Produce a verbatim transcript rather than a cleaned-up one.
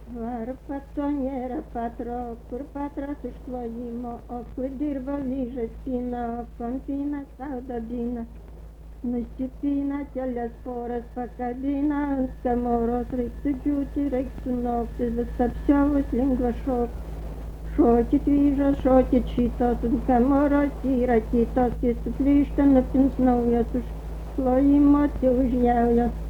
Varpato nėra patro, kur patras užklojimo, o kur dirba vyžas pina, kompina saudabina. Nusipina kelias poras pakabina, ant skamoros reiktų džiūti, reiktų nokti, vis apsiavus lengva šok. Šokit vyžas, šokit šitos, ant skamoros yra kitos, kai suplyšta nupins naujas užklojimo, tai užjaujas.